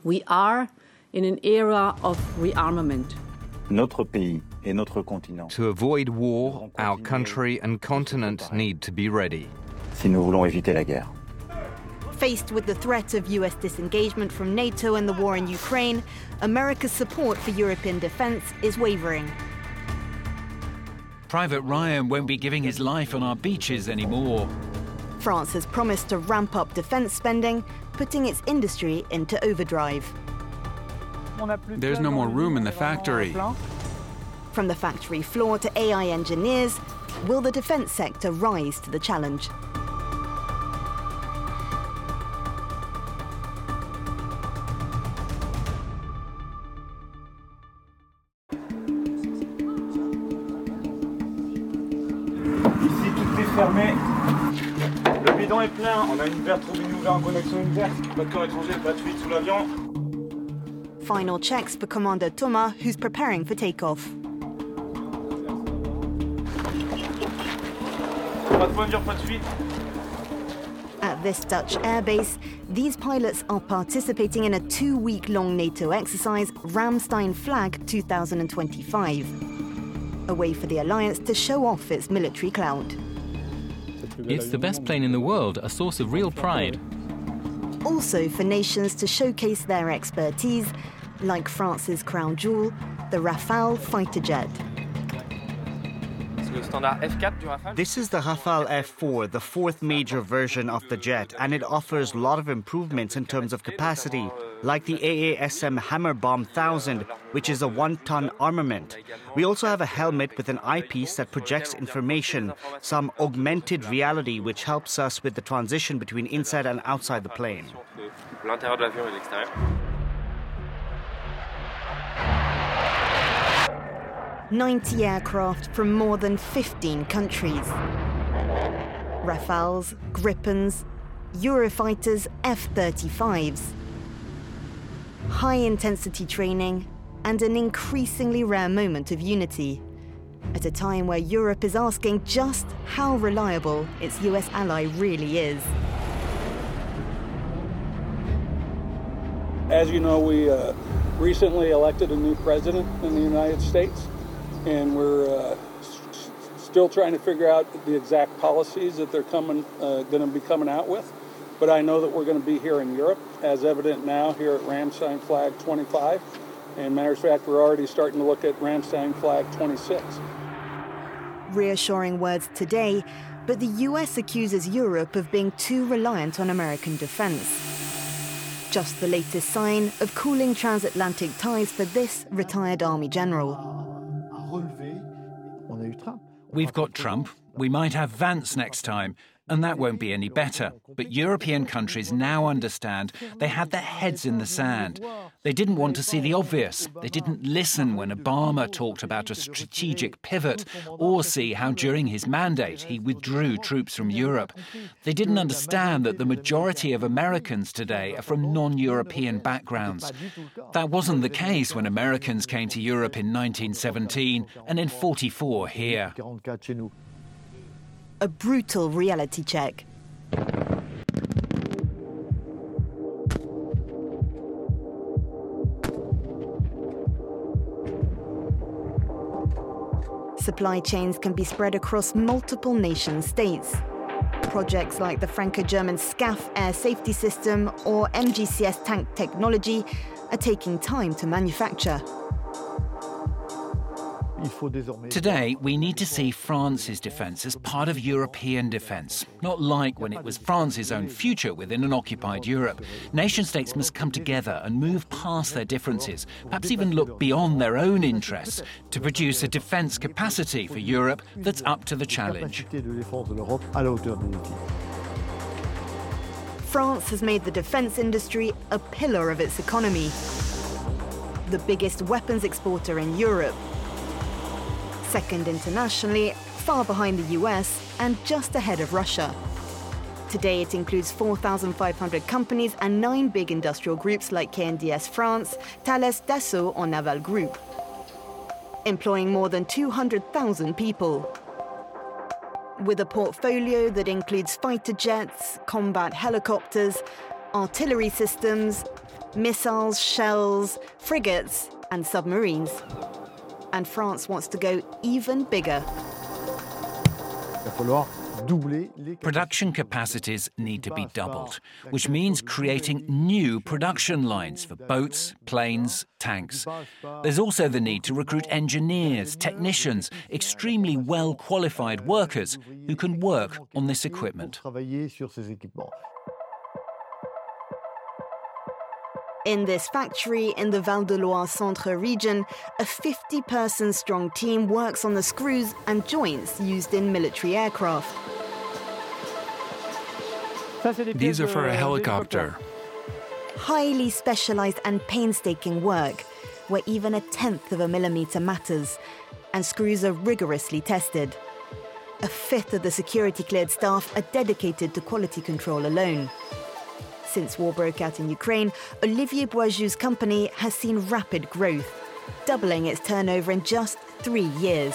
We are in an era of rearmament. Notre pays et notre continent. To avoid war, our country and continent need to be ready. Si nous voulons éviter la guerre. Faced with the threat of US disengagement from NATO and the war in Ukraine, America's support for European defence is wavering. Private Ryan won't be giving his life on our beaches anymore. France has promised to ramp up defence spending, putting its industry into overdrive. There's no more room in the factory. From the factory floor to AI engineers, will the defence sector rise to the challenge? Ici, tout est fermé. Le bidon est plein. On a une verte turbine ouverte en connexion inverse. Pas de corps étranger, pas de fuite sous l'avion. Final checks for Commander Thomas, who's preparing for takeoff. Pas de voiture, pas de fuite. At this Dutch airbase, these pilots are participating in a 2-week-long NATO exercise, Ramstein Flag 2025. A way for the alliance to show off its military clout. It's the best plane in the world, a source of real pride. Also for nations to showcase their expertise, like France's crown jewel, the Rafale fighter jet. This is the Rafale F4, the fourth major version of the jet, and it offers a lot of improvements in terms of capacity, like the AASM Hammerbomb 1000, which is a 1-ton armament. We also have a helmet with an eyepiece that projects information, some augmented reality which helps us with the transition between inside and outside the plane. 90 aircraft from more than 15 countries. Rafales, Gripens, Eurofighters, F-35s. High-intensity training and an increasingly rare moment of unity at a time where Europe is asking just how reliable its US ally really is. As you know, we recently elected a new president in the United States, and we're still trying to figure out the exact policies that they're going to be coming out with. But I know that we're going to be here in Europe, as evident now here at Ramstein Flag 25. And matter of fact, we're already starting to look at Ramstein Flag 26. Reassuring words today, but the US accuses Europe of being too reliant on American defense. Just the latest sign of cooling transatlantic ties for this retired Army general. We've got Trump. We might have Vance next time, and that won't be any better. But European countries now understand they had their heads in the sand. They didn't want to see the obvious. They didn't listen when Obama talked about a strategic pivot, or see how during his mandate he withdrew troops from Europe. They didn't understand that the majority of Americans today are from non-European backgrounds. That wasn't the case when Americans came to Europe in 1917 and in 1944 here. A brutal reality check. Supply chains can be spread across multiple nation-states. Projects like the Franco-German SCAF air safety system or MGCS tank technology are taking time to manufacture. Today, we need to see France's defence as part of European defence, not like when it was France's own future within an occupied Europe. Nation-states must come together and move past their differences, perhaps even look beyond their own interests, to produce a defence capacity for Europe that's up to the challenge. France has made the defence industry a pillar of its economy. The biggest weapons exporter in Europe. Second internationally, far behind the US, and just ahead of Russia. Today it includes 4,500 companies and 9 big industrial groups like KNDS France, Thales, Dassault or Naval Group, employing more than 200,000 people. With a portfolio that includes fighter jets, combat helicopters, artillery systems, Missiles, shells, frigates, and submarines. And France wants to go even bigger. Production capacities need to be doubled, which means creating new production lines for boats, planes, tanks. There's also the need to recruit engineers, technicians, extremely well-qualified workers who can work on this equipment. In this factory in the Val de Loire Centre region, a 50-person strong team works on the screws and joints used in military aircraft. These are for a helicopter. Highly specialized and painstaking work, where even 1/10 of a millimeter matters, and screws are rigorously tested. 1/5 of the security-cleared staff are dedicated to quality control alone. Since war broke out in Ukraine, Olivier Boisjou's company has seen rapid growth, doubling its turnover in just 3 years.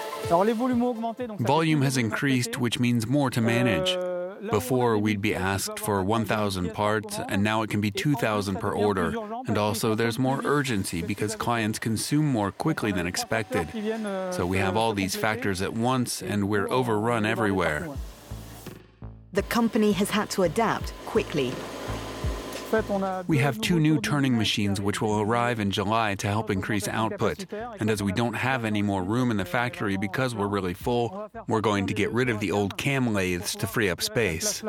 Volume has increased, which means more to manage. Before, we'd be asked for 1,000 parts, and now it can be 2,000 per order. And also, there's more urgency because clients consume more quickly than expected. So we have all these factors at once, and we're overrun everywhere. The company has had to adapt quickly. We have 2 new turning machines which will arrive in July to help increase output. And as we don't have any more room in the factory because we're really full, we're going to get rid of the old cam lathes to free up space.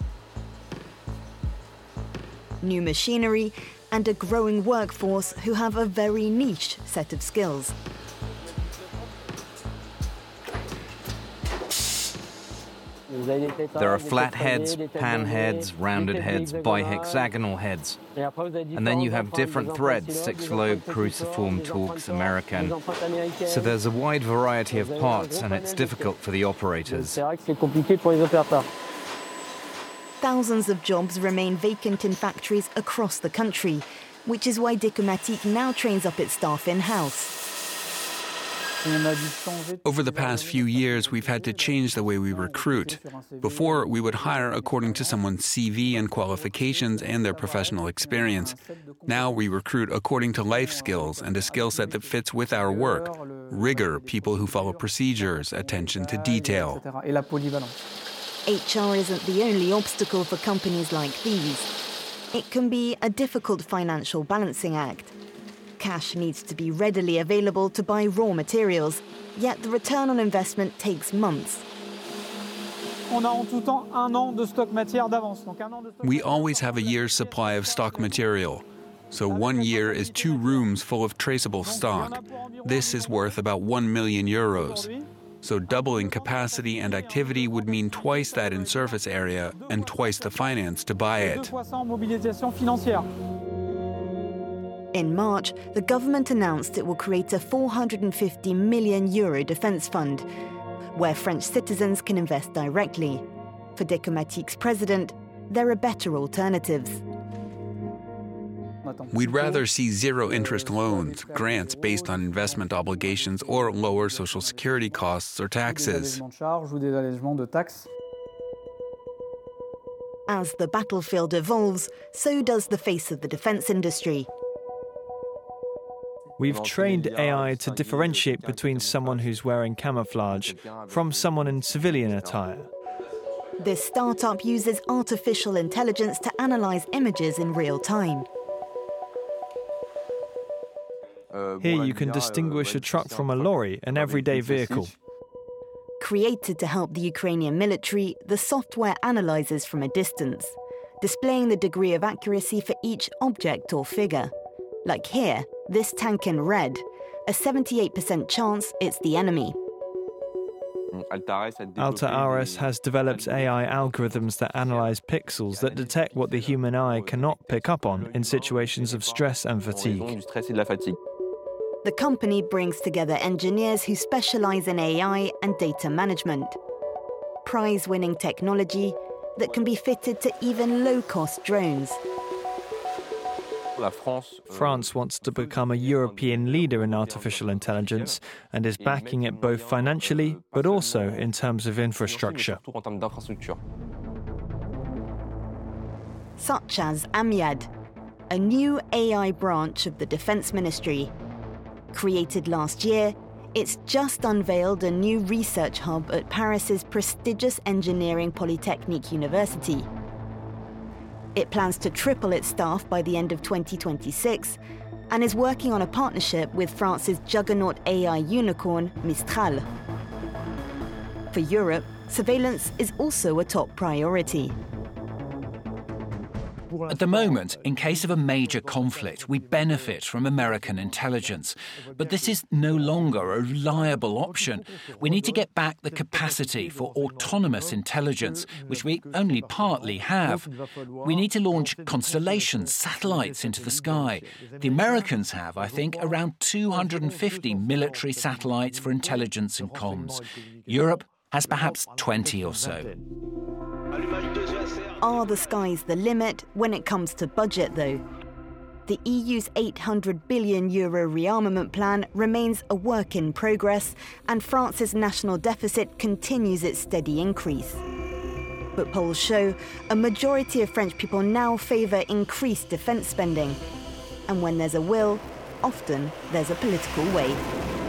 New machinery and a growing workforce who have a very niche set of skills. There are flat heads, pan heads, rounded heads, bihexagonal heads. And then you have different threads, 6-lobe, cruciform, Torx, American. So there's a wide variety of parts, and it's difficult for the operators. Thousands of jobs remain vacant in factories across the country, which is why Decomatique now trains up its staff in-house. Over the past few years, we've had to change the way we recruit. Before, we would hire according to someone's CV and qualifications and their professional experience. Now we recruit according to life skills and a skill set that fits with our work. Rigor, people who follow procedures, attention to detail. HR isn't the only obstacle for companies like these. It can be a difficult financial balancing act. Cash needs to be readily available to buy raw materials, yet the return on investment takes months. We always have a year's supply of stock material. So 1 year is 2 rooms full of traceable stock. This is worth about 1 million euros. So doubling capacity and activity would mean twice that in surface area and twice the finance to buy it. In March, the government announced it will create a 450 million euro defence fund, where French citizens can invest directly. For Decomatique's president, there are better alternatives. We'd rather see zero-interest loans, grants based on investment obligations, or lower social security costs or taxes. As the battlefield evolves, so does the face of the defence industry. We've trained AI to differentiate between someone who's wearing camouflage from someone in civilian attire. This startup uses artificial intelligence to analyze images in real time. Here you can distinguish a truck from a lorry, an everyday vehicle. Created to help the Ukrainian military, the software analyzes from a distance, displaying the degree of accuracy for each object or figure. Like here, this tank in red, a 78% chance it's the enemy. Alta Ares has developed AI algorithms that analyze pixels that detect what the human eye cannot pick up on in situations of stress and fatigue. The company brings together engineers who specialize in AI and data management. Prize-winning technology that can be fitted to even low-cost drones. France wants to become a European leader in artificial intelligence and is backing it both financially but also in terms of infrastructure. Such as Amiad, a new AI branch of the Defense Ministry. Created last year, it's just unveiled a new research hub at Paris's prestigious engineering Polytechnique University. It plans to triple its staff by the end of 2026 and is working on a partnership with France's juggernaut AI unicorn, Mistral. For Europe, surveillance is also a top priority. At the moment, in case of a major conflict, we benefit from American intelligence. But this is no longer a reliable option. We need to get back the capacity for autonomous intelligence, which we only partly have. We need to launch constellations, satellites into the sky. The Americans have, I think, around 250 military satellites for intelligence and comms. Europe has perhaps 20 or so. Are the skies the limit when it comes to budget, though? The EU's €800 billion rearmament plan remains a work in progress, and France's national deficit continues its steady increase. But polls show a majority of French people now favour increased defence spending. And when there's a will, often there's a political way.